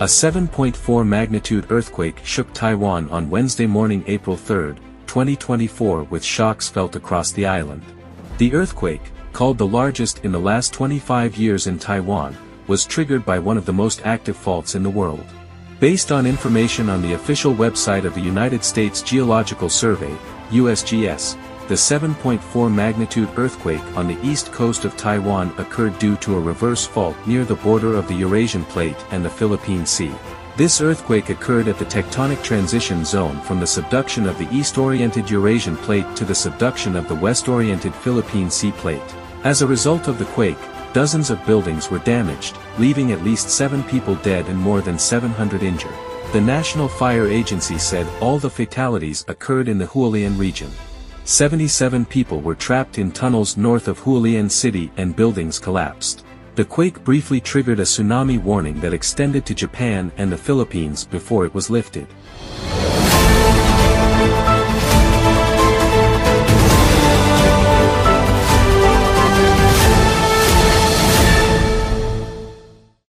A 7.4 magnitude earthquake shook Taiwan on Wednesday morning, April 3, 2024, with shocks felt across the island. The earthquake, called the largest in the last 25 years in Taiwan, was triggered by one of the most active faults in the world. Based on information on the official website of the United States Geological Survey, USGS, the 7.4 magnitude earthquake on the east coast of Taiwan occurred due to a reverse fault near the border of the Eurasian Plate and the Philippine Sea. This earthquake occurred at the tectonic transition zone from the subduction of the east-oriented Eurasian Plate to the subduction of the west-oriented Philippine Sea Plate. As a result of the quake, dozens of buildings were damaged, leaving at least 7 people dead and more than 700 injured. The National Fire Agency said all the fatalities occurred in the Hualien region. 77 people were trapped in tunnels north of Hualien City and buildings collapsed. The quake briefly triggered a tsunami warning that extended to Japan and the Philippines before it was lifted.